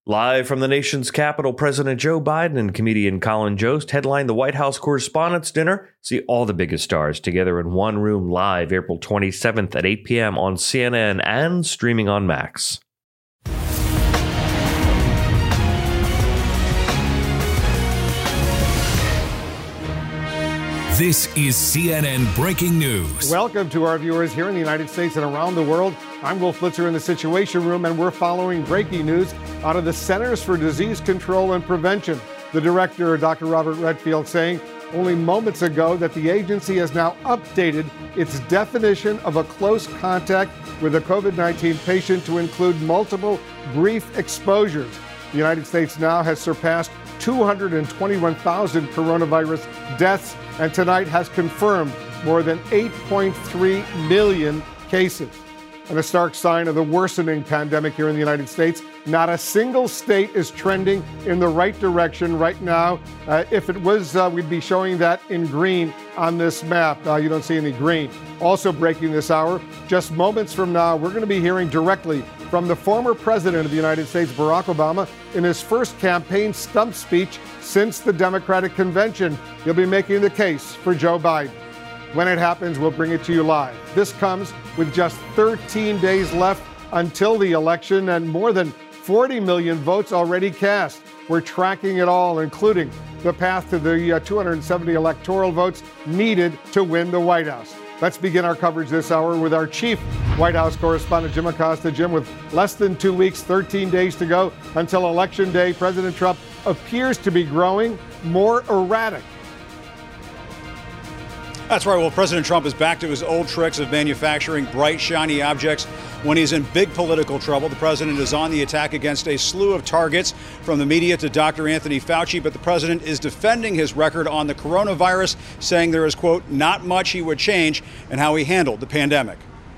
Live from the nation's capital, President Joe Biden and comedian Colin Jost headline the White House Correspondents' Dinner. See all the biggest stars together in one room live April 27th at 8 p.m. on CNN and streaming on Max. This is CNN Breaking News. Welcome to our viewers here in the United States and around the world. I'm Wolf Blitzer in the Situation Room, and we're following breaking news out of the Centers for Disease Control and Prevention. The director, Dr. Robert Redfield, saying only moments ago that the agency has now updated its definition of a close contact with a COVID-19 patient to include multiple brief exposures. The United States now has surpassed 221,000 coronavirus deaths, and tonight has confirmed more than 8.3 million cases. And a stark sign of the worsening pandemic here in the United States. Not a single state is trending in the right direction right now. If it was, we'd be showing that in green on this map. You don't see any green. Also breaking this hour, just moments from now, we're going to be hearing directly from the former president of the United States, Barack Obama, in his first campaign stump speech since the Democratic convention. He'll be making the case for Joe Biden. When it happens, we'll bring it to you live. This comes with just 13 days left until the election and more than 40 million votes already cast. We're tracking it all, including the path to the 270 electoral votes needed to win the White House. Let's begin our coverage this hour with our chief White House correspondent, Jim Acosta. Jim, with less than 2 weeks, 13 days to go until Election Day, President Trump appears to be growing more erratic. That's right. Well, President Trump is back to his old tricks of manufacturing bright, shiny objects when he's in big political trouble. The president is on the attack against a slew of targets, from the media to Dr. Anthony Fauci. But the president is defending his record on the coronavirus, saying there is, quote, not much he would change in how he handled the pandemic.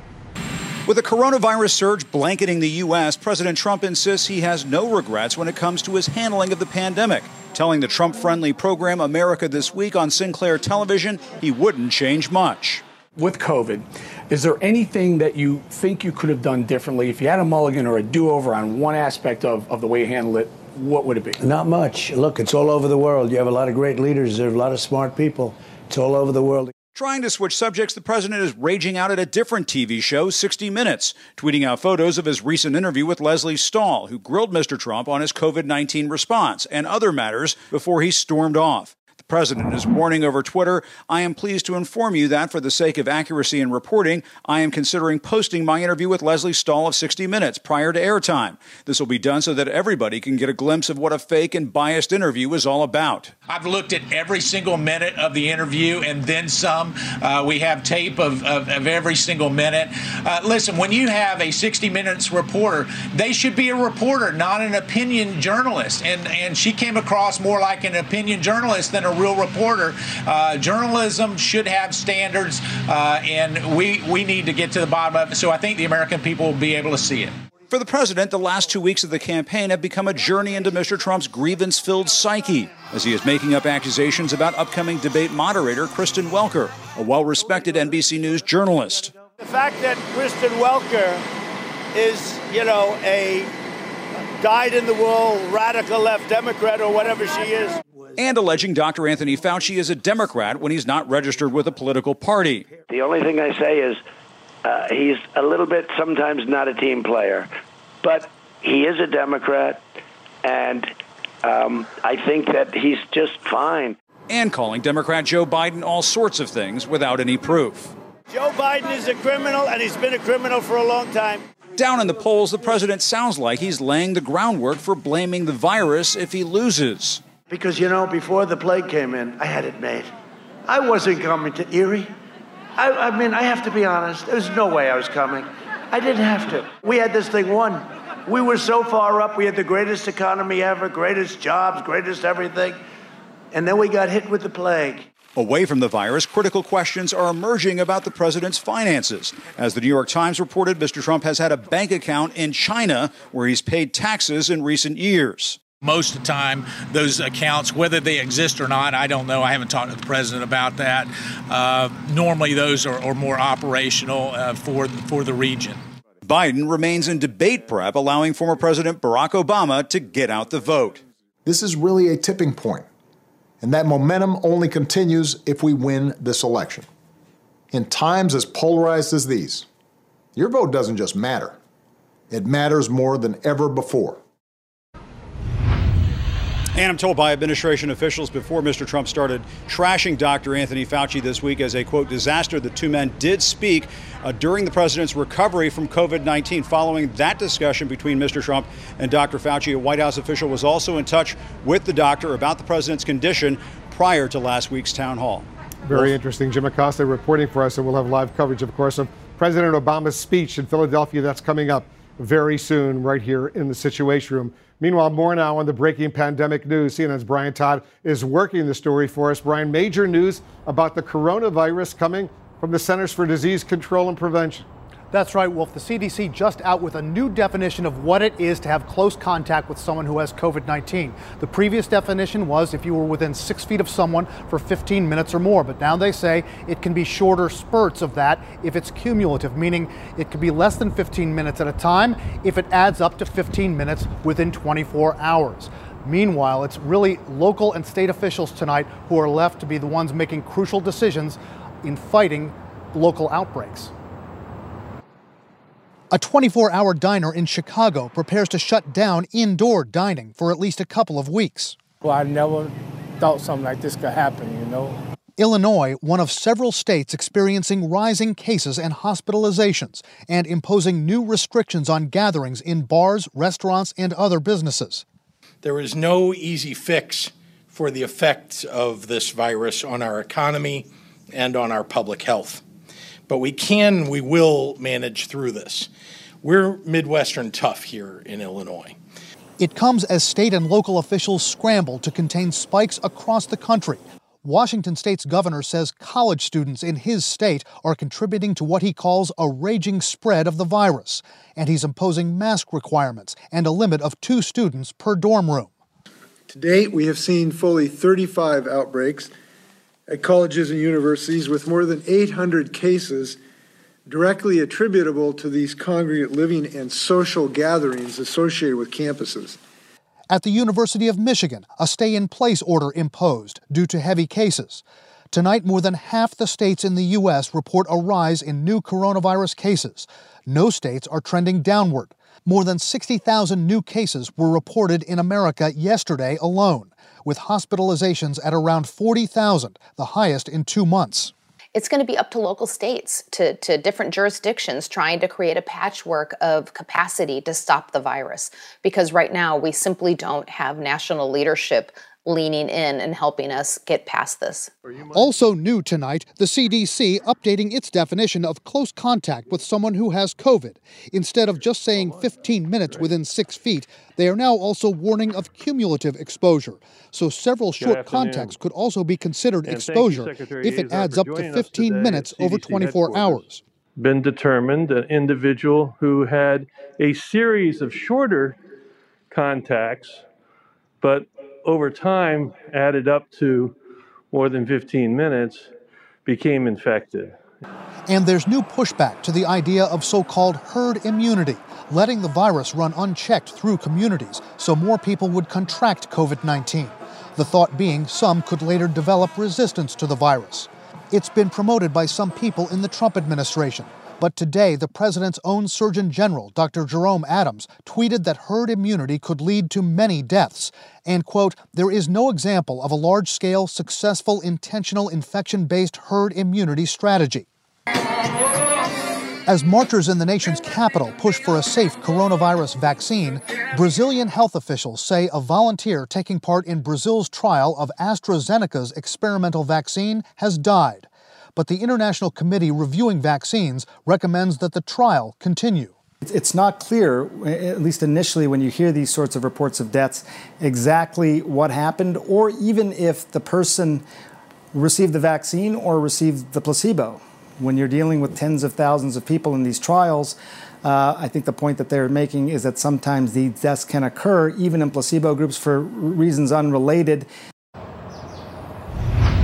With the coronavirus surge blanketing the U.S., President Trump insists he has no regrets when it comes to his handling of the pandemic, telling the Trump-friendly program America This Week on Sinclair Television he wouldn't change much. With COVID, is there anything that you think you could have done differently? If you had a mulligan or a do-over on one aspect of the way you handled it, what would it be? Not much. Look, it's all over the world. You have a lot of great leaders. There are a lot of smart people. It's all over the world. Trying to switch subjects, the president is raging out at a different TV show, 60 Minutes, tweeting out photos of his recent interview with Leslie Stahl, who grilled Mr. Trump on his COVID-19 response and other matters before he stormed off. The president is warning over Twitter, I am pleased to inform you that for the sake of accuracy in reporting, I am considering posting my interview with Leslie Stahl of 60 Minutes prior to airtime. This will be done so that everybody can get a glimpse of what a fake and biased interview is all about. I've looked at every single minute of the interview and then some. We have tape of every single minute. Listen, when you have a 60 Minutes reporter, they should be a reporter, not an opinion journalist. And she came across more like an opinion journalist than a real reporter. Journalism should have standards, and we need to get to the bottom of it. So I think the American people will be able to see it. For the president, the last 2 weeks of the campaign have become a journey into Mr. Trump's grievance-filled psyche, as he is making up accusations about upcoming debate moderator Kristen Welker, a well-respected NBC News journalist. The fact that Kristen Welker is, a dyed-in-the-wool radical left Democrat or whatever she is. And alleging Dr. Anthony Fauci is a Democrat when he's not registered with a political party. The only thing I say is he's a little bit sometimes not a team player, but he is a Democrat, and I think that he's just fine. And calling Democrat Joe Biden all sorts of things without any proof. Joe Biden is a criminal, and he's been a criminal for a long time. Down in the polls, the president sounds like he's laying the groundwork for blaming the virus if he loses. Because, before the plague came in, I had it made. I wasn't coming to Erie. I mean, I have to be honest. There's no way I was coming. I didn't have to. We had this thing won. We were so far up. We had the greatest economy ever, greatest jobs, greatest everything. And then we got hit with the plague. Away from the virus, critical questions are emerging about the president's finances. As the New York Times reported, Mr. Trump has had a bank account in China where he's paid taxes in recent years. Most of the time, those accounts, whether they exist or not, I don't know. I haven't talked to the president about that. Normally, those are more operational for the region. Biden remains in debate prep, allowing former President Barack Obama to get out the vote. This is really a tipping point, and that momentum only continues if we win this election. In times as polarized as these, your vote doesn't just matter. It matters more than ever before. And I'm told by administration officials before Mr. Trump started trashing Dr. Anthony Fauci this week as a, quote, disaster, the two men did speak during the president's recovery from COVID-19. Following that discussion between Mr. Trump and Dr. Fauci, a White House official was also in touch with the doctor about the president's condition prior to last week's town hall. Very interesting. Jim Acosta reporting for us, and we'll have live coverage, of course, of President Obama's speech in Philadelphia. That's coming up very soon right here in the Situation Room. Meanwhile, more now on the breaking pandemic news. CNN's Brian Todd is working the story for us. Brian, major news about the coronavirus coming from the Centers for Disease Control and Prevention. That's right, Wolf. The CDC just out with a new definition of what it is to have close contact with someone who has COVID-19. The previous definition was if you were within 6 feet of someone for 15 minutes or more. But now they say it can be shorter spurts of that if it's cumulative, meaning it could be less than 15 minutes at a time if it adds up to 15 minutes within 24 hours. Meanwhile, it's really local and state officials tonight who are left to be the ones making crucial decisions in fighting local outbreaks. A 24-hour diner in Chicago prepares to shut down indoor dining for at least a couple of weeks. Well, I never thought something like this could happen, you know. Illinois, one of several states experiencing rising cases and hospitalizations and imposing new restrictions on gatherings in bars, restaurants, and other businesses. There is no easy fix for the effects of this virus on our economy and on our public health. But we will manage through this. We're Midwestern tough here in Illinois. It comes as state and local officials scramble to contain spikes across the country. Washington State's governor says college students in his state are contributing to what he calls a raging spread of the virus, and he's imposing mask requirements and a limit of 2 students per dorm room. To date, we have seen fully 35 outbreaks at colleges and universities, with more than 800 cases directly attributable to these congregate living and social gatherings associated with campuses. At the University of Michigan, a stay-in-place order imposed due to heavy cases. Tonight, more than half the states in the U.S. report a rise in new coronavirus cases. No states are trending downward. More than 60,000 new cases were reported in America yesterday alone, with hospitalizations at around 40,000, the highest in 2 months. It's going to be up to local states, to different jurisdictions trying to create a patchwork of capacity to stop the virus. Because right now we simply don't have national leadership leaning in and helping us get past this. Also new tonight, the CDC updating its definition of close contact with someone who has COVID. Instead of just saying 15 minutes within 6 feet, they are now also warning of cumulative exposure. So several short contacts could also be considered exposure if it adds up to 15 minutes over 24 hours. Been determined an individual who had a series of shorter contacts, but over time added up to more than 15 minutes, became infected. And there's new pushback to the idea of so-called herd immunity, letting the virus run unchecked through communities so more people would contract COVID-19. The thought being some could later develop resistance to the virus. It's been promoted by some people in the Trump administration. But today, the president's own Surgeon General, Dr. Jerome Adams, tweeted that herd immunity could lead to many deaths. And, quote, there is no example of a large-scale, successful, intentional infection-based herd immunity strategy. As marchers in the nation's capital push for a safe coronavirus vaccine, Brazilian health officials say a volunteer taking part in Brazil's trial of AstraZeneca's experimental vaccine has died. But the International Committee reviewing vaccines recommends that the trial continue. It's not clear, at least initially when you hear these sorts of reports of deaths, exactly what happened, or even if the person received the vaccine or received the placebo. When you're dealing with tens of thousands of people in these trials, I think the point that they're making is that sometimes these deaths can occur, even in placebo groups, for reasons unrelated.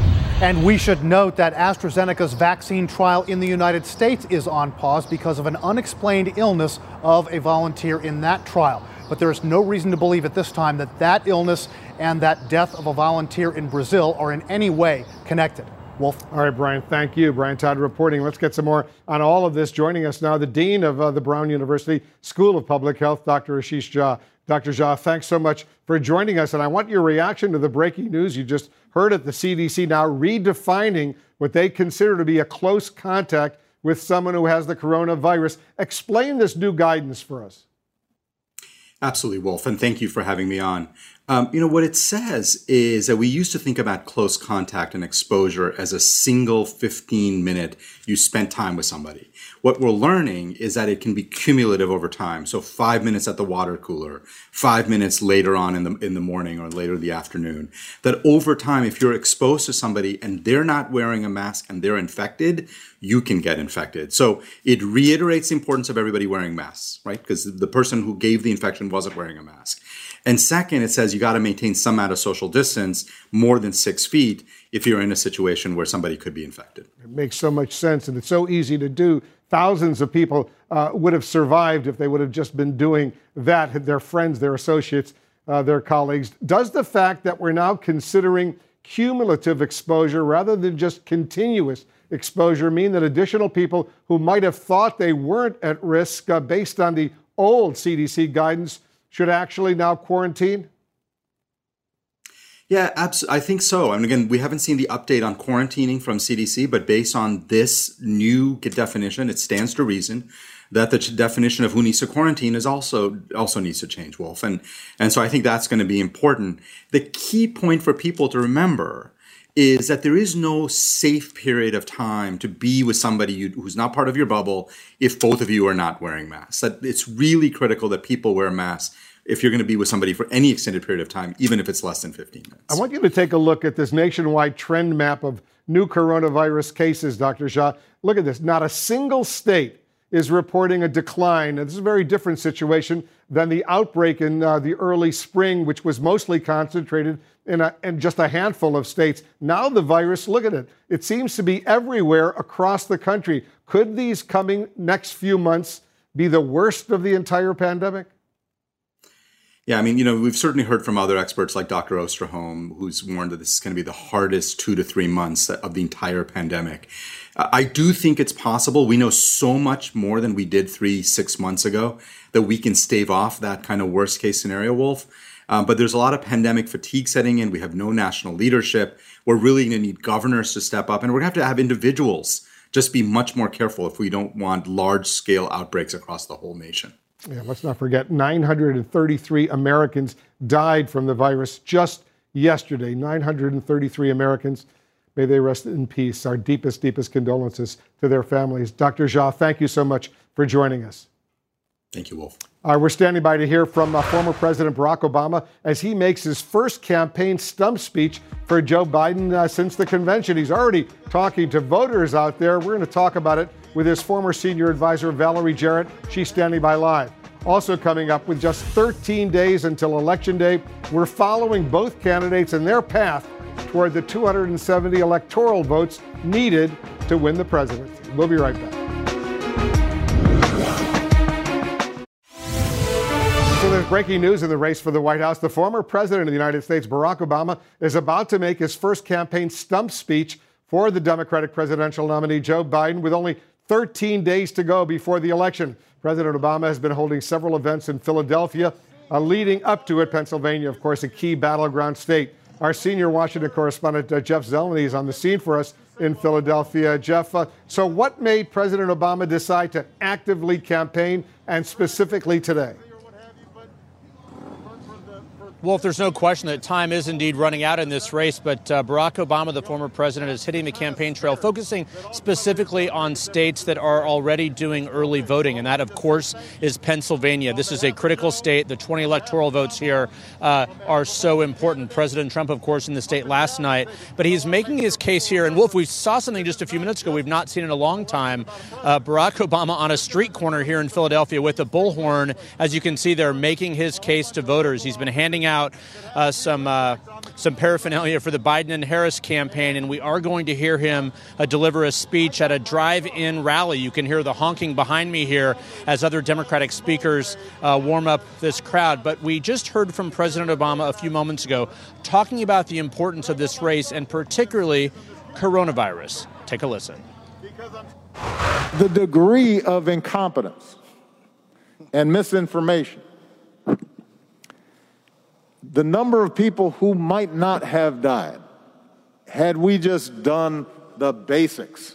And we should note that AstraZeneca's vaccine trial in the United States is on pause because of an unexplained illness of a volunteer in that trial. But there is no reason to believe at this time that that illness and that death of a volunteer in Brazil are in any way connected. Wolf. All right, Brian, thank you. Brian Todd reporting. Let's get some more on all of this. Joining us now, the Dean of the Brown University School of Public Health, Dr. Ashish Jha. Dr. Jha, thanks so much for joining us. And I want your reaction to the breaking news you just heard at the CDC now redefining what they consider to be a close contact with someone who has the coronavirus. Explain this new guidance for us. Absolutely, Wolf, and thank you for having me on. What it says is that we used to think about close contact and exposure as a single 15-minute you spent time with somebody. What we're learning is that it can be cumulative over time. So 5 minutes at the water cooler, 5 minutes later on in the morning or later in the afternoon. That over time, if you're exposed to somebody and they're not wearing a mask and they're infected, you can get infected. So it reiterates the importance of everybody wearing masks, right? Because the person who gave the infection wasn't wearing a mask. And second, it says you got to maintain some amount of social distance, more than 6 feet, if you're in a situation where somebody could be infected. It makes so much sense, and it's so easy to do. Thousands of people would have survived if they would have just been doing that, their friends, their associates, their colleagues. Does the fact that we're now considering cumulative exposure rather than just continuous exposure mean that additional people who might have thought they weren't at risk based on the old CDC guidance should actually now quarantine? Yeah, I think so. And again, we haven't seen the update on quarantining from CDC, but based on this new definition, it stands to reason that the definition of who needs to quarantine is also needs to change, Wolf. And so I think that's going to be important. The key point for people to remember is that there is no safe period of time to be with somebody who's not part of your bubble if both of you are not wearing masks. That it's really critical that people wear masks if you're going to be with somebody for any extended period of time, even if it's less than 15 minutes. I want you to take a look at this nationwide trend map of new coronavirus cases, Dr. Jha. Look at this. Not a single state is reporting a decline. And this is a very different situation than the outbreak in the early spring, which was mostly concentrated in just a handful of states. Now the virus, look at it. It seems to be everywhere across the country. Could these coming next few months be the worst of the entire pandemic? Yeah, I mean, we've certainly heard from other experts like Dr. Osterholm, who's warned that this is going to be the hardest 2 to 3 months of the entire pandemic. I do think it's possible. We know so much more than we did 3-6 months ago that we can stave off that kind of worst case scenario, Wolf. But there's a lot of pandemic fatigue setting in. We have no national leadership. We're really going to need governors to step up, and we're going to have individuals just be much more careful if we don't want large scale outbreaks across the whole nation. Yeah, let's not forget 933 Americans died from the virus just yesterday. 933 Americans. May they rest in peace. Our deepest condolences to their families. Dr. Jha, thank you so much for joining us. Thank you, Wolf. We're standing by to hear from former President Barack Obama as he makes his first campaign stump speech for Joe Biden since the convention. He's already talking to voters out there. We're going to talk about it with his former senior advisor, Valerie Jarrett. She's standing by live. Also coming up, with just 13 days until Election Day, we're following both candidates in their path toward the 270 electoral votes needed to win the presidency. We'll be right back. So there's breaking news in the race for the White House. The former president of the United States, Barack Obama, is about to make his first campaign stump speech for the Democratic presidential nominee, Joe Biden, with only 13 days to go before the election. President Obama has been holding several events in Philadelphia, leading up to it. Pennsylvania, of course, a key battleground state. Our senior Washington correspondent, Jeff Zeleny, is on the scene for us in Philadelphia. Jeff, so what made President Obama decide to actively campaign, and specifically today? Wolf, there's no question that time is indeed running out in this race, but Barack Obama, the former president, is hitting the campaign trail, focusing specifically on states that are already doing early voting, and that, of course, is Pennsylvania. This is a critical state. The 20 electoral votes here are so important. President Trump, of course, in the state last night, but he's making his case here. And Wolf, we saw something just a few minutes ago we've not seen in a long time. Barack Obama on a street corner here in Philadelphia with a bullhorn. As you can see, they're making his case to voters. He's been handing out some paraphernalia for the Biden and Harris campaign, and we are going to hear him deliver a speech at a drive-in rally. You can hear the honking behind me here as other Democratic speakers warm up this crowd. But we just heard from President Obama a few moments ago talking about the importance of this race and particularly coronavirus. Take a listen. The degree of incompetence and misinformation, the number of people who might not have died had we just done the basics,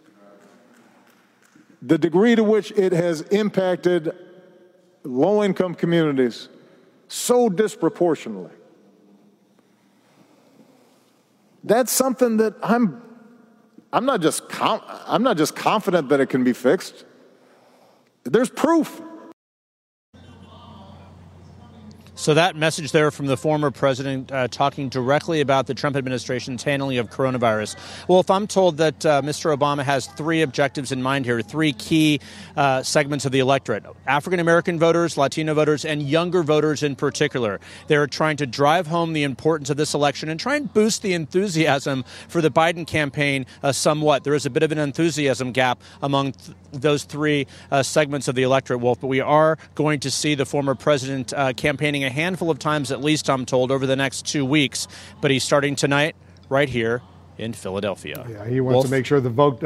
the degree to which it has impacted low-income communities so disproportionately. That's something that I'm not just confident that it can be fixed. There's proof. So that message there from the former president talking directly about the Trump administration's handling of coronavirus. Well, if I'm told that Mr. Obama has three objectives in mind here, three key segments of the electorate, African-American voters, Latino voters, and younger voters in particular. They're trying to drive home the importance of this election and try and boost the enthusiasm for the Biden campaign somewhat. There is a bit of an enthusiasm gap among those three segments of the electorate, Wolf, but we are going to see the former president campaigning a handful of times, at least I'm told, over the next 2 weeks. But he's starting tonight right here in Philadelphia. Yeah, he wants to make sure the vote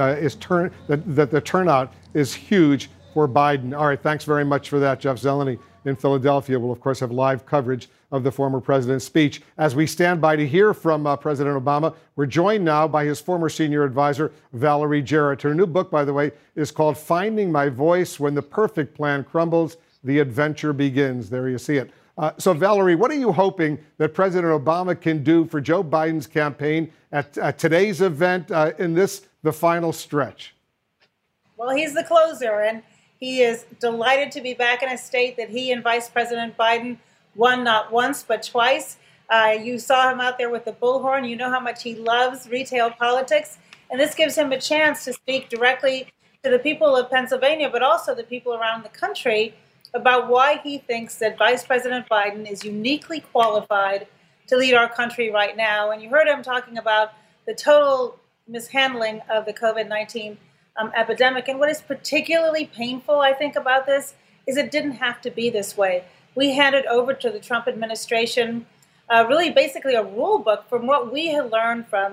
that the turnout is huge for Biden. All right, thanks very much for that, Jeff Zeleny in Philadelphia. We'll, of course, have live coverage of the former president's speech. As we stand by to hear from President Obama, we're joined now by his former senior advisor, Valerie Jarrett. Her new book, by the way, is called Finding My Voice: When the Perfect Plan Crumbles, the Adventure Begins. There you see it. So, Valerie, what are you hoping that President Obama can do for Joe Biden's campaign at today's event in the final stretch? Well, he's the closer, and he is delighted to be back in a state that he and Vice President Biden won not once but twice. You saw him out there with the bullhorn. You know how much he loves retail politics, and this gives him a chance to speak directly to the people of Pennsylvania, but also the people around the country, about why he thinks that Vice President Biden is uniquely qualified to lead our country right now. And you heard him talking about the total mishandling of the COVID-19 epidemic. And what is particularly painful, I think, about this is it didn't have to be this way. We handed over to the Trump administration really basically a rule book from what we had learned from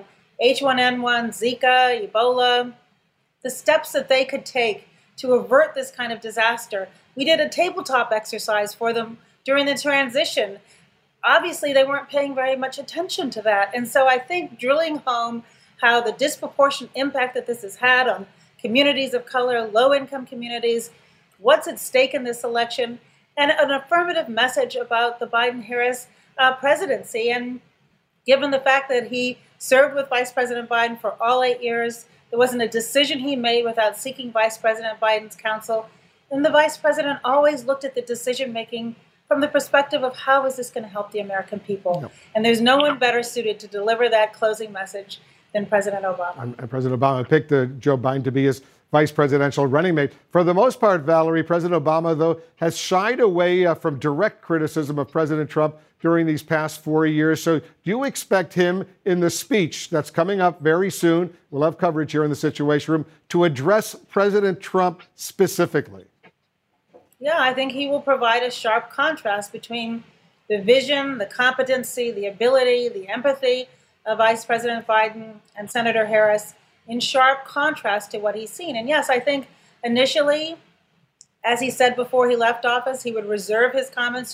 H1N1, Zika, Ebola, the steps that they could take to avert this kind of disaster. We did a tabletop exercise for them during the transition. Obviously, they weren't paying very much attention to that. And so I think drilling home how the disproportionate impact that this has had on communities of color, low-income communities, what's at stake in this election, and an affirmative message about the Biden-Harris presidency. And given the fact that he served with Vice President Biden for all 8 years, there wasn't a decision he made without seeking Vice President Biden's counsel. And the vice president always looked at the decision-making from the perspective of how is this going to help the American people? No. And there's no one better suited to deliver that closing message than President Obama. And President Obama picked Joe Biden to be his vice presidential running mate. For the most part, Valerie, President Obama, though, has shied away from direct criticism of President Trump during these past 4 years. So do you expect him in the speech that's coming up very soon, we'll have coverage here in the Situation Room, to address President Trump specifically? Yeah, I think he will provide a sharp contrast between the vision, the competency, the ability, the empathy of Vice President Biden and Senator Harris, in sharp contrast to what he's seen. And yes, I think initially, as he said before he left office, he would reserve his comments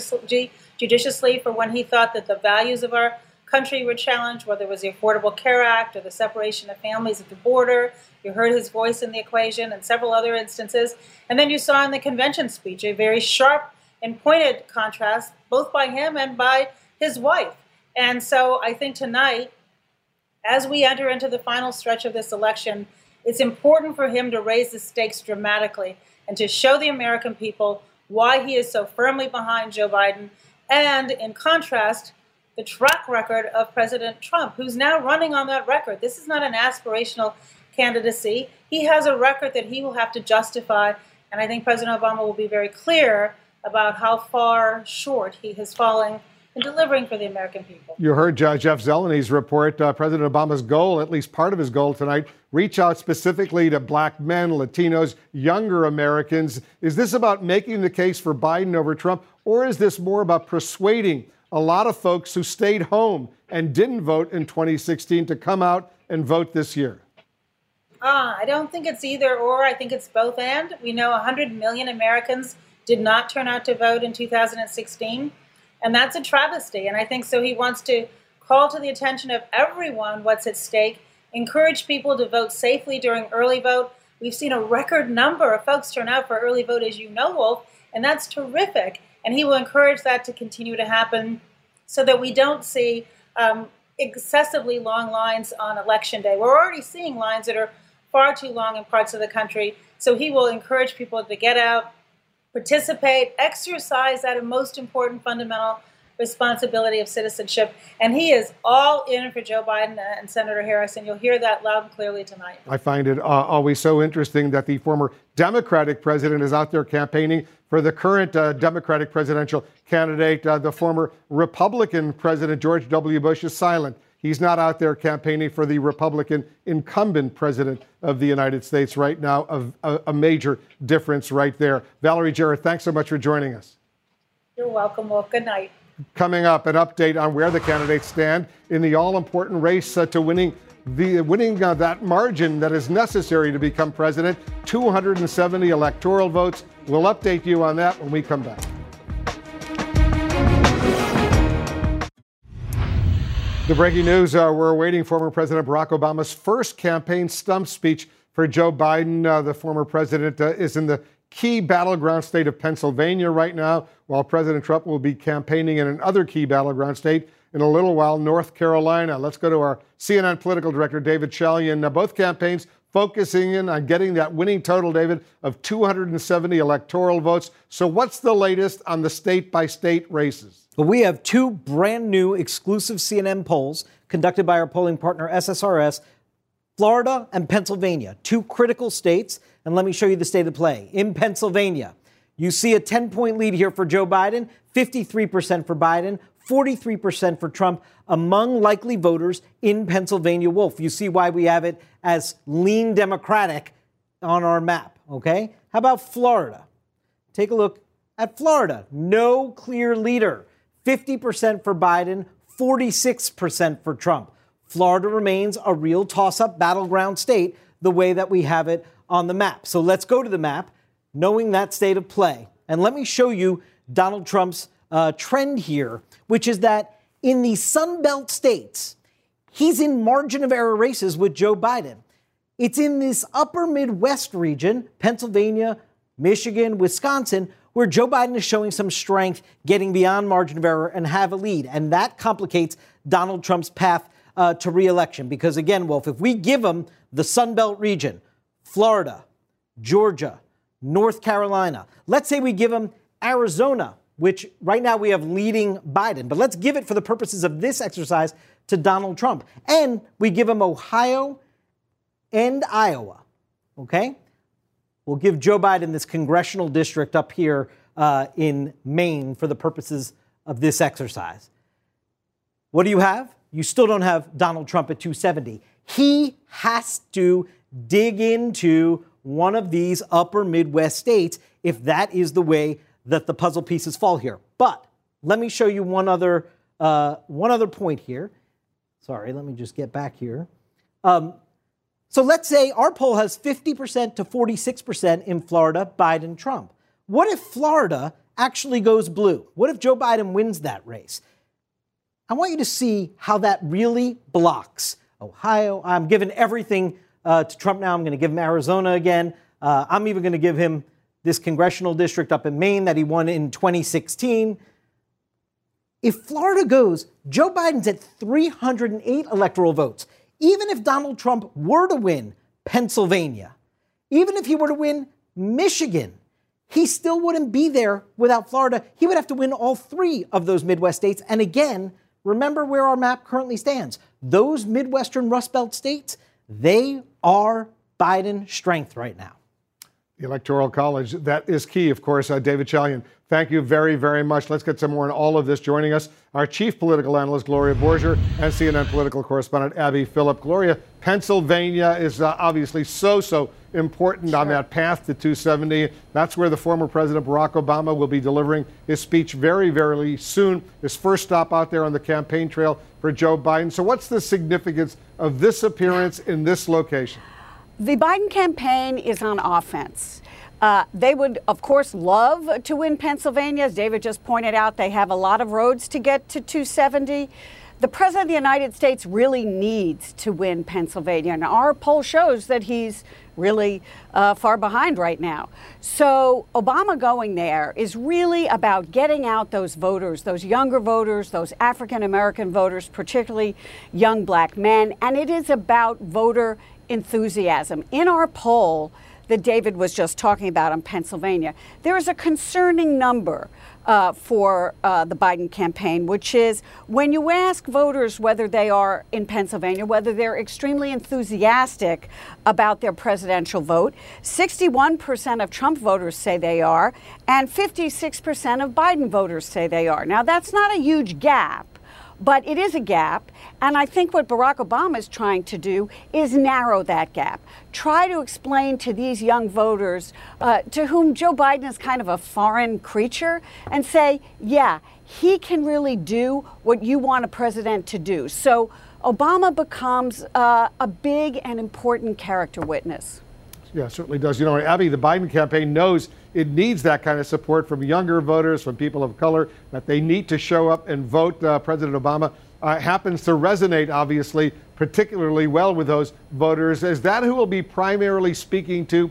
judiciously for when he thought that the values of our country were challenged, whether it was the Affordable Care Act or the separation of families at the border. You heard his voice in the equation and several other instances. And then you saw in the convention speech a very sharp and pointed contrast, both by him and by his wife. And so I think tonight, as we enter into the final stretch of this election, it's important for him to raise the stakes dramatically and to show the American people why he is so firmly behind Joe Biden. And in contrast, the track record of President Trump, who's now running on that record. This is not an aspirational candidacy. He has a record that he will have to justify, and I think President Obama will be very clear about how far short he has fallen in delivering for the American people. You heard Jeff Zelany's report. President Obama's goal, at least part of his goal tonight, reach out specifically to black men, Latinos, younger Americans. Is this about making the case for Biden over Trump, or is this more about persuading a lot of folks who stayed home and didn't vote in 2016 to come out and vote this year? I don't think it's either or. I think it's both and. We know 100 million Americans did not turn out to vote in 2016. And that's a travesty. And I think so he wants to call to the attention of everyone what's at stake, encourage people to vote safely during early vote. We've seen a record number of folks turn out for early vote, as you know, Wolf, and that's terrific. And he will encourage that to continue to happen so that we don't see excessively long lines on Election Day. We're already seeing lines that are far too long in parts of the country. So he will encourage people to get out, participate, exercise that most important fundamental responsibility of citizenship. And he is all in for Joe Biden and Senator Harris, and you'll hear that loud and clearly tonight. I find it always so interesting that the former Democratic president is out there campaigning for the current Democratic presidential candidate. The former Republican president, George W. Bush, is silent. He's not out there campaigning for the Republican incumbent president of the United States right now. A major difference right there. Valerie Jarrett, thanks so much for joining us. You're welcome, Wolf. Good night. Coming up, an update on where the candidates stand in the all-important race to winning that margin that is necessary to become president, 270 electoral votes. We'll update you on that when we come back. The breaking news, we're awaiting former President Barack Obama's first campaign stump speech for Joe Biden. The former president is in the key battleground state of Pennsylvania right now, while President Trump will be campaigning in another key battleground state in a little while, North Carolina. Let's go to our CNN political director, David Chalian. Both campaigns focusing in on getting that winning total, David, of 270 electoral votes. So what's the latest on the state-by-state races? Well, we have two brand new exclusive CNN polls conducted by our polling partner SSRS, Florida and Pennsylvania, two critical states. And let me show you the state of play. In Pennsylvania, you see a 10-point lead here for Joe Biden, 53% for Biden, 43% for Trump among likely voters in Pennsylvania. Wolf, you see why we have it as lean Democratic on our map, okay? How about Florida? Take a look at Florida. No clear leader. 50% for Biden, 46% for Trump. Florida remains a real toss-up battleground state the way that we have it on the map. So let's go to the map, knowing that state of play. And let me show you Donald Trump's trend here, which is that in the Sun Belt states, he's in margin of error races with Joe Biden. It's in this upper Midwest region, Pennsylvania, Michigan, Wisconsin, where Joe Biden is showing some strength, getting beyond margin of error and have a lead. And that complicates Donald Trump's path to re-election. Because again, Wolf, if we give him the Sun Belt region, Florida, Georgia, North Carolina, let's say we give him Arizona, which right now we have leading Biden, but let's give it for the purposes of this exercise to Donald Trump. And we give him Ohio and Iowa, okay? We'll give Joe Biden this congressional district up here in Maine for the purposes of this exercise. What do you have? You still don't have Donald Trump at 270. He has to dig into one of these upper Midwest states if that is the way that the puzzle pieces fall here. But let me show you one other point here. Sorry, let me just get back here. So let's say our poll has 50% to 46% in Florida, Biden, Trump. What if Florida actually goes blue? What if Joe Biden wins that race? I want you to see how that really blocks Ohio. I'm giving everything to Trump now. I'm going to give him Arizona again. I'm even going to give him this congressional district up in Maine that he won in 2016. If Florida goes, Joe Biden's at 308 electoral votes. Even if Donald Trump were to win Pennsylvania, even if he were to win Michigan, he still wouldn't be there without Florida. He would have to win all three of those Midwest states. And again, remember where our map currently stands. Those Midwestern Rust Belt states, they are Biden strength right now. The Electoral College, that is key, of course. David Chalian, thank you very, very much. Let's get some more on all of this. Joining us, our chief political analyst, Gloria Borger, and CNN political correspondent, Abby Phillip. Gloria, Pennsylvania is obviously so important on that path to 270. That's where the former President Barack Obama will be delivering his speech very, very soon. His first stop out there on the campaign trail for Joe Biden. So what's the significance of this appearance in this location? The Biden campaign is on offense. They would, of course, love to win Pennsylvania. As David just pointed out, they have a lot of roads to get to 270. The President of the United States really needs to win Pennsylvania. And our poll shows that he's really far behind right now. So Obama going there is really about getting out those voters, those younger voters, those African-American voters, particularly young black men. And it is about voter enthusiasm. In our poll that David was just talking about in Pennsylvania, there is a concerning number for the Biden campaign, which is when you ask voters whether they are in Pennsylvania, whether they're extremely enthusiastic about their presidential vote, 61% of Trump voters say they are, and 56% of Biden voters say they are. Now, that's not a huge gap, but it is a gap, and I think what Barack Obama is trying to do is narrow that gap. Try to explain to these young voters to whom Joe Biden is kind of a foreign creature and say, yeah, he can really do what you want a president to do. So Obama becomes a big and important character witness. Yeah, it certainly does. You know, Abby, the Biden campaign knows it needs that kind of support from younger voters, from people of color, that they need to show up and vote. President Obama happens to resonate, obviously, particularly well with those voters. Is that who will be primarily speaking to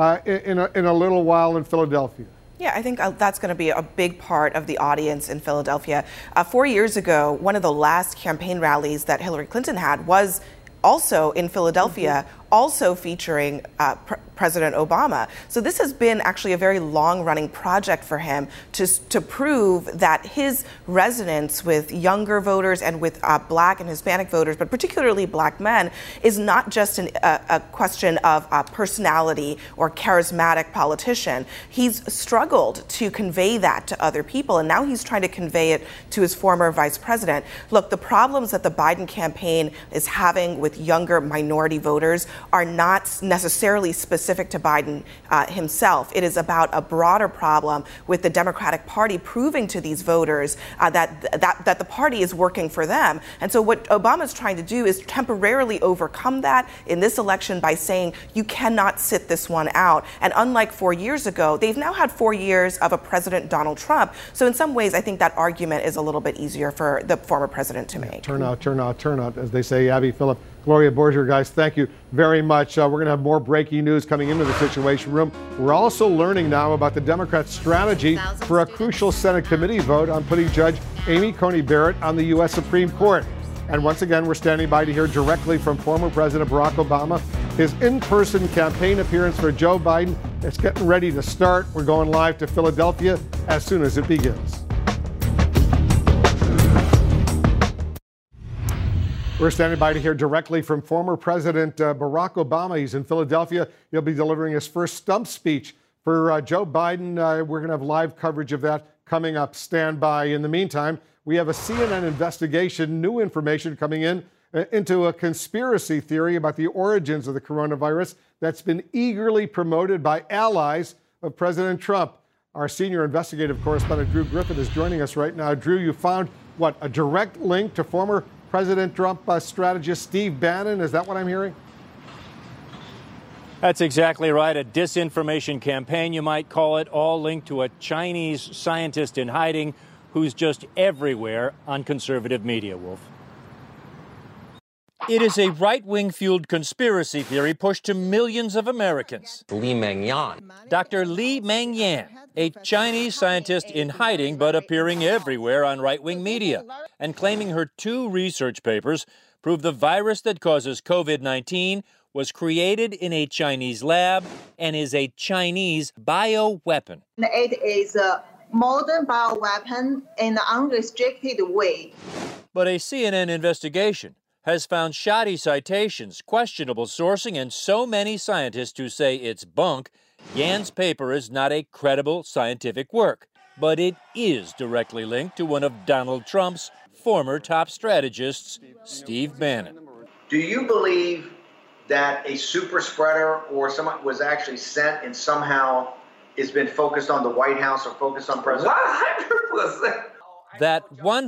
in a little while in Philadelphia? Yeah, I think that's going to be a big part of the audience in Philadelphia. 4 years ago, one of the last campaign rallies that Hillary Clinton had was also in Philadelphia, also featuring President Obama. So this has been actually a very long-running project for him to prove that his resonance with younger voters and with Black and Hispanic voters, but particularly Black men, is not just a question of personality or charismatic politician. He's struggled to convey that to other people, and now he's trying to convey it to his former vice president. Look, the problems that the Biden campaign is having with younger minority voters are not necessarily specific to Biden himself. It is about a broader problem with the Democratic Party proving to these voters that the party is working for them. And so what Obama's trying to do is temporarily overcome that in this election by saying you cannot sit this one out. And unlike 4 years ago, they've now had 4 years of a President Donald Trump. So in some ways, I think that argument is a little bit easier for the former president to make. Turn out, as they say. Abby Phillip, Gloria Borger, guys, thank you very much. We're going to have more breaking news coming into the Situation Room. We're also learning now about the Democrats' strategy for a crucial Senate committee vote on putting Judge Amy Coney Barrett on the U.S. Supreme Court. And once again, we're standing by to hear directly from former President Barack Obama, his in-person campaign appearance for Joe Biden. It's getting ready to start. We're going live to Philadelphia as soon as it begins. We're standing by to hear directly from former President Barack Obama. He's in Philadelphia. He'll be delivering his first stump speech for Joe Biden. We're going to have live coverage of that coming up. Stand by. In the meantime, we have a CNN investigation, new information coming into a conspiracy theory about the origins of the coronavirus that's been eagerly promoted by allies of President Trump. Our senior investigative correspondent, Drew Griffin, is joining us right now. Drew, you found, a direct link to former President Trump strategist Steve Bannon? Is that what I'm hearing? That's exactly right. A disinformation campaign, you might call it, all linked to a Chinese scientist in hiding who's just everywhere on conservative media, Wolf. It is a right-wing fueled conspiracy theory pushed to millions of Americans. Li Mengyan. Dr. Li Mengyan, a Chinese scientist in hiding but appearing everywhere on right-wing media, and claiming her 2 research papers prove the virus that causes COVID-19 was created in a Chinese lab and is a Chinese bioweapon. It is modern bioweapon in an unrestricted way. But a CNN investigation has found shoddy citations, questionable sourcing, and so many scientists who say it's bunk, Yan's paper is not a credible scientific work. But it is directly linked to one of Donald Trump's former top strategists, Steve Bannon. Do you believe that a super spreader or someone was actually sent and somehow has been focused on the White House or focused on President? 100%. That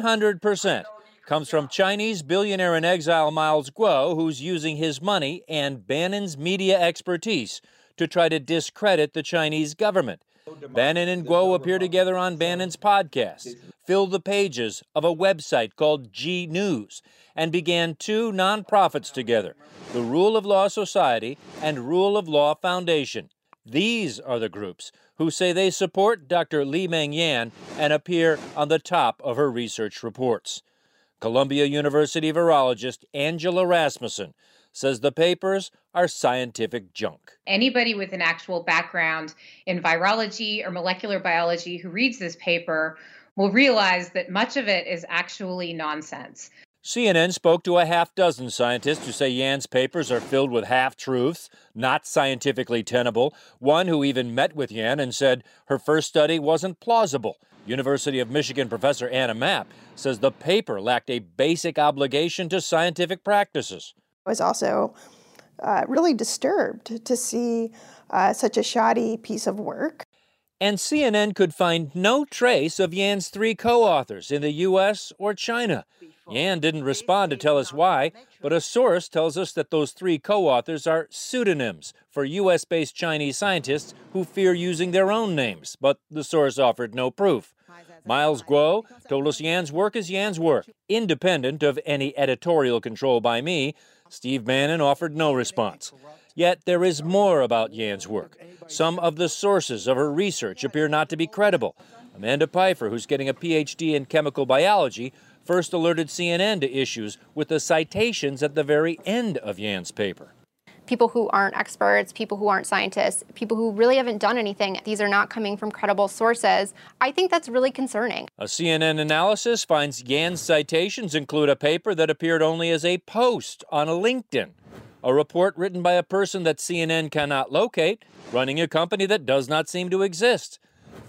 100% comes from Chinese billionaire in exile Miles Guo, who's using his money and Bannon's media expertise to try to discredit the Chinese government. Bannon and Guo appear together on Bannon's podcast, filled the pages of a website called G News, and began two nonprofits together, the Rule of Law Society and Rule of Law Foundation. These are the groups who say they support Dr. Li Meng Yan and appear on the top of her research reports. Columbia University virologist Angela Rasmussen says the papers are scientific junk. Anybody with an actual background in virology or molecular biology who reads this paper will realize that much of it is actually nonsense. CNN spoke to a half dozen scientists who say Yan's papers are filled with half-truths, not scientifically tenable. One who even met with Yan and said her first study wasn't plausible. University of Michigan professor Anna Mapp says the paper lacked a basic obligation to scientific practices. I was also really disturbed to see such a shoddy piece of work. And CNN could find no trace of Yan's three co-authors in the U.S. or China. Yan didn't respond to tell us why, but a source tells us that those three co-authors are pseudonyms for U.S.-based Chinese scientists who fear using their own names, but the source offered no proof. Miles Guo told us Yan's work is Yan's work, independent of any editorial control by me. Steve Bannon offered no response. Yet there is more about Yan's work. Some of the sources of her research appear not to be credible. Amanda Pfeiffer, who's getting a PhD in chemical biology, first alerted CNN to issues with the citations at the very end of Yan's paper. People who aren't experts, people who aren't scientists, people who really haven't done anything, these are not coming from credible sources. I think that's really concerning. A CNN analysis finds Yan's citations include a paper that appeared only as a post on a LinkedIn, a report written by a person that CNN cannot locate, running a company that does not seem to exist.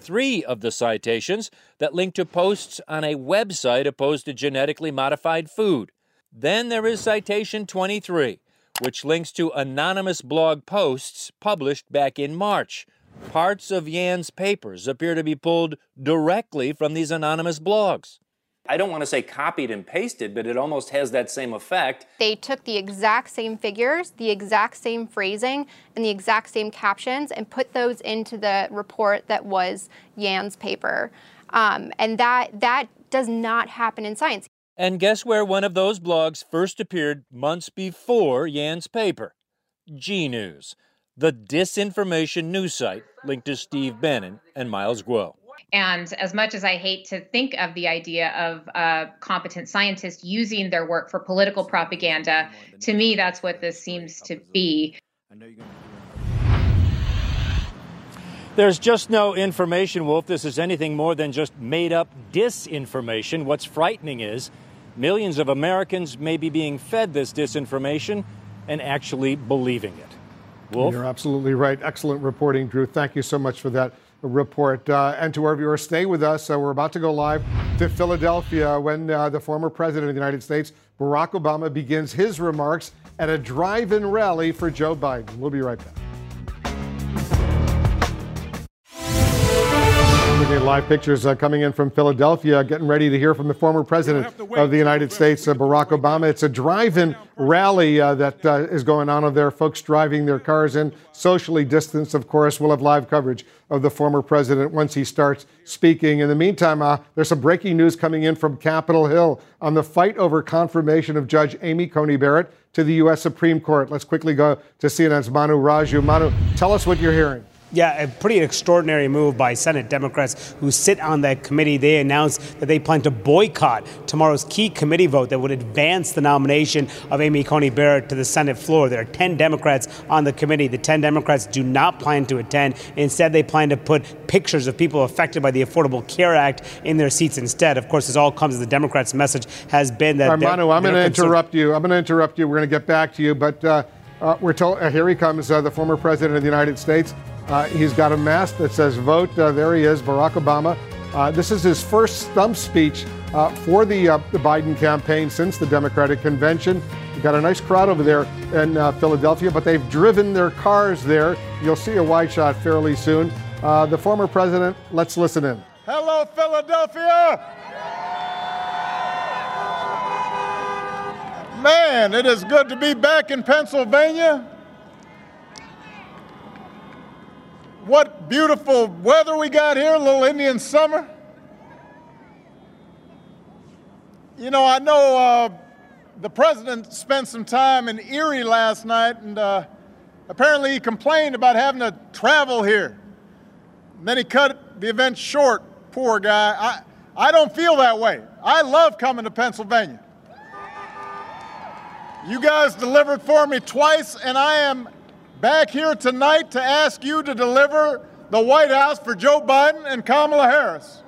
3 of the citations that link to posts on a website opposed to genetically modified food. Then there is citation 23, which links to anonymous blog posts published back in March. Parts of Yan's papers appear to be pulled directly from these anonymous blogs. I don't want to say copied and pasted, but it almost has that same effect. They took the exact same figures, the exact same phrasing, and the exact same captions and put those into the report that was Yan's paper. And that does not happen in science. And guess where one of those blogs first appeared months before Yan's paper? G News, the disinformation news site linked to Steve Bannon and Miles Guo. And as much as I hate to think of the idea of a competent scientist using their work for political propaganda, to me, that's what this seems to be. There's just no information, Wolf. This is anything more than just made-up disinformation. What's frightening is millions of Americans may be being fed this disinformation and actually believing it. Wolf? You're absolutely right. Excellent reporting, Drew. Thank you so much for that report. And to our viewers, stay with us. We're about to go live to Philadelphia when the former president of the United States, Barack Obama, begins his remarks at a drive-in rally for Joe Biden. We'll be right back. Live pictures coming in from Philadelphia, getting ready to hear from the former president of the United States, Barack Obama. It's a drive-in rally that is going on over there. Folks driving their cars in, socially distanced, of course. We'll have live coverage of the former president once he starts speaking. In the meantime, there's some breaking news coming in from Capitol Hill on the fight over confirmation of Judge Amy Coney Barrett to the U.S. Supreme Court. Let's quickly go to CNN's Manu Raju. Manu, tell us what you're hearing. Yeah, a pretty extraordinary move by Senate Democrats who sit on that committee. They announced that they plan to boycott tomorrow's key committee vote that would advance the nomination of Amy Coney Barrett to the Senate floor. There are 10 Democrats on the committee. The 10 Democrats do not plan to attend. Instead, they plan to put pictures of people affected by the Affordable Care Act in their seats instead. Of course, this all comes as the Democrats' message has been that... Manu, I'm going to interrupt you. We're going to get back to you, but we're told here he comes, the former president of the United States. He's got a mask that says vote. There he is, Barack Obama. This is his first stump speech for the Biden campaign since the Democratic convention. We've got a nice crowd over there in Philadelphia, but they've driven their cars there. You'll see a wide shot fairly soon. The former president, let's listen in. Hello, Philadelphia! Man, it is good to be back in Pennsylvania. What beautiful weather we got here, a little Indian summer. You know, I know the president spent some time in Erie last night, and apparently he complained about having to travel here. And then he cut the event short, poor guy. I don't feel that way. I love coming to Pennsylvania. You guys delivered for me twice, and I am back here tonight to ask you to deliver the White House for Joe Biden and Kamala Harris.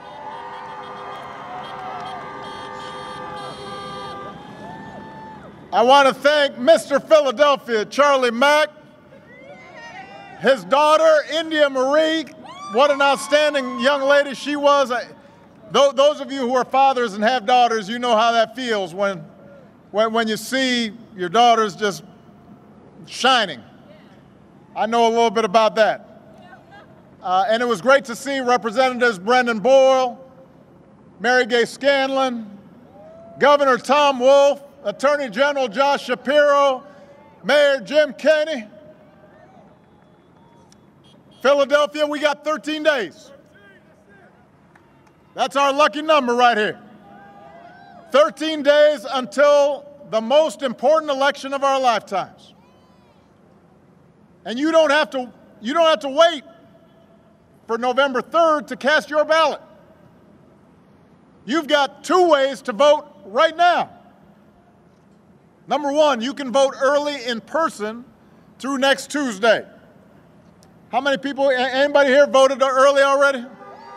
I want to thank Mr. Philadelphia, Charlie Mack, his daughter, India Marie. What an outstanding young lady she was. Those of you who are fathers and have daughters, you know how that feels when you see your daughters just shining. I know a little bit about that. And it was great to see Representatives Brendan Boyle, Mary Gay Scanlon, Governor Tom Wolf, Attorney General Josh Shapiro, Mayor Jim Kenney. Philadelphia, we got 13 days. That's our lucky number right here. 13 days until the most important election of our lifetimes. And you don't have to wait for November 3rd to cast your ballot. You've got two ways to vote right now. Number one, you can vote early in person through next Tuesday. How many people, anybody here voted early already?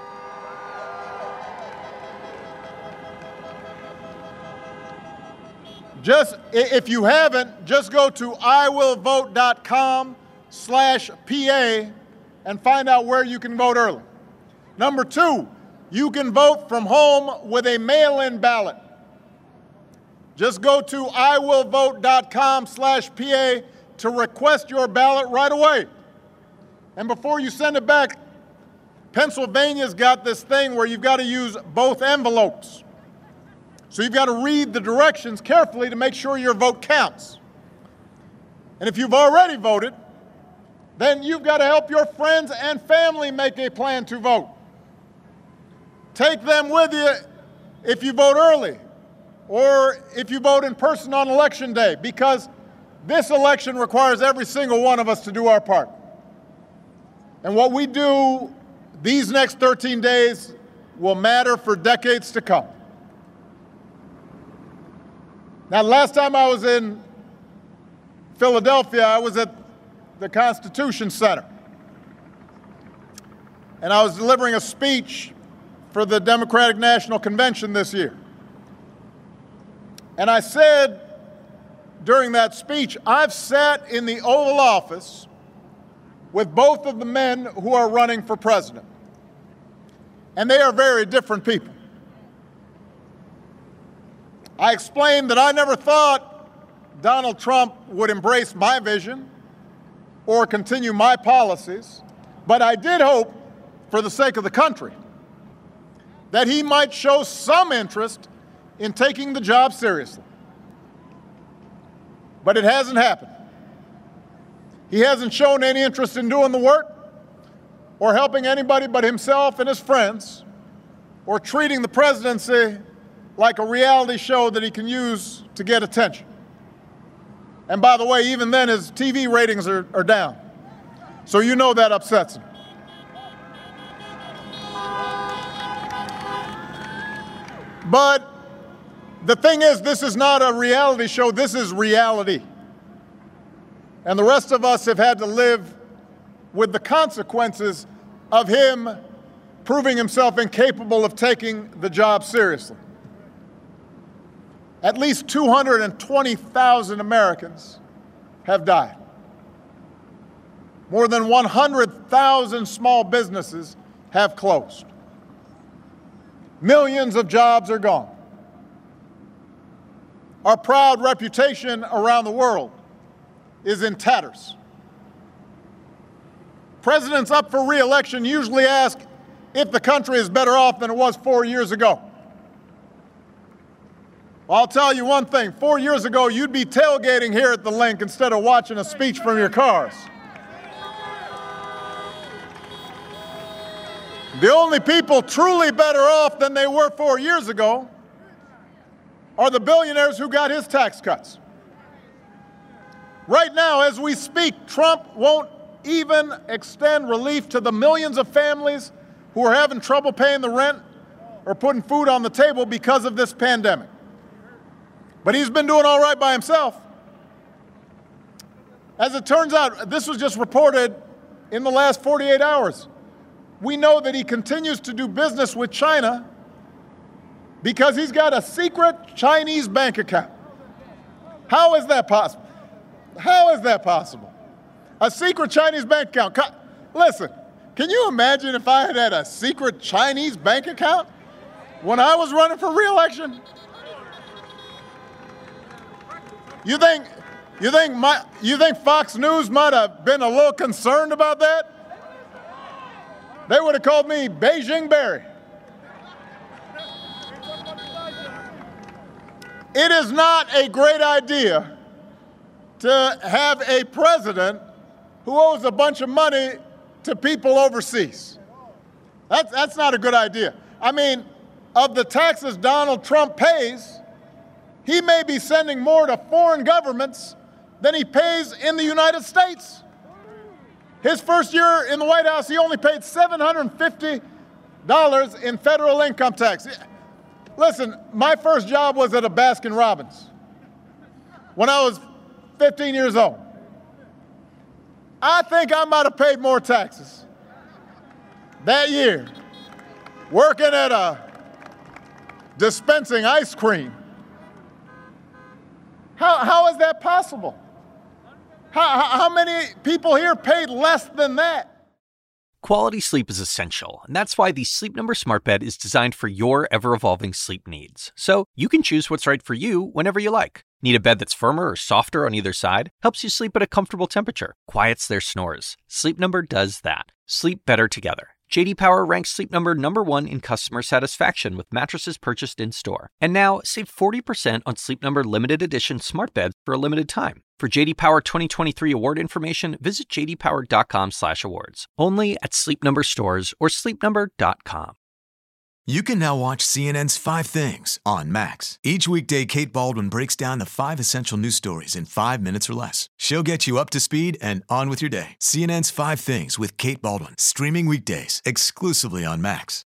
If you haven't, just go to iwillvote.com/PA and find out where you can vote early. Number two, you can vote from home with a mail-in ballot. Just go to iwillvote.com/PA to request your ballot right away. And before you send it back, Pennsylvania's got this thing where you've got to use both envelopes. So you've got to read the directions carefully to make sure your vote counts. And if you've already voted, then you've got to help your friends and family make a plan to vote. Take them with you if you vote early or if you vote in person on Election Day, because this election requires every single one of us to do our part. And what we do these next 13 days will matter for decades to come. Now, last time I was in Philadelphia, I was at the Constitution Center. And I was delivering a speech for the Democratic National Convention this year. And I said during that speech, I've sat in the Oval Office with both of the men who are running for president. And they are very different people. I explained that I never thought Donald Trump would embrace my vision or continue my policies, but I did hope, for the sake of the country, that he might show some interest in taking the job seriously. But it hasn't happened. He hasn't shown any interest in doing the work or helping anybody but himself and his friends or treating the presidency like a reality show that he can use to get attention. And by the way, even then his TV ratings are down. So you know that upsets him. But the thing is, this is not a reality show, this is reality. And the rest of us have had to live with the consequences of him proving himself incapable of taking the job seriously. At least 220,000 Americans have died. More than 100,000 small businesses have closed. Millions of jobs are gone. Our proud reputation around the world is in tatters. Presidents up for re-election usually ask if the country is better off than it was 4 years ago. Well, I'll tell you one thing. 4 years ago, you'd be tailgating here at the Link instead of watching a speech from your cars. The only people truly better off than they were 4 years ago are the billionaires who got his tax cuts. Right now, as we speak, Trump won't even extend relief to the millions of families who are having trouble paying the rent or putting food on the table because of this pandemic. But he's been doing all right by himself. As it turns out, this was just reported in the last 48 hours. We know that he continues to do business with China because he's got a secret Chinese bank account. How is that possible? How is that possible? A secret Chinese bank account. Listen, can you imagine if I had a secret Chinese bank account when I was running for re-election? You think Fox News might have been a little concerned about that? They would have called me Beijing Barry. It is not a great idea to have a president who owes a bunch of money to people overseas. That's not a good idea. I mean, of the taxes Donald Trump pays, he may be sending more to foreign governments than he pays in the United States. His first year in the White House, he only paid $750 in federal income tax. Listen, my first job was at a Baskin-Robbins when I was 15 years old. I think I might have paid more taxes that year working at a dispensing ice cream. How is that possible? How many people here paid less than that? Quality sleep is essential, and that's why the Sleep Number Smart Bed is designed for your ever-evolving sleep needs. So you can choose what's right for you whenever you like. Need a bed that's firmer or softer on either side? Helps you sleep at a comfortable temperature. Quiets their snores. Sleep Number does that. Sleep better together. J.D. Power ranks Sleep Number #1 in customer satisfaction with mattresses purchased in-store. And now, save 40% on Sleep Number limited edition smart beds for a limited time. For J.D. Power 2023 award information, visit jdpower.com/awards. Only at Sleep Number stores or sleepnumber.com. You can now watch CNN's 5 Things on Max. Each weekday, Kate Baldwin breaks down the 5 essential news stories in 5 minutes or less. She'll get you up to speed and on with your day. CNN's 5 Things with Kate Baldwin, streaming weekdays exclusively on Max.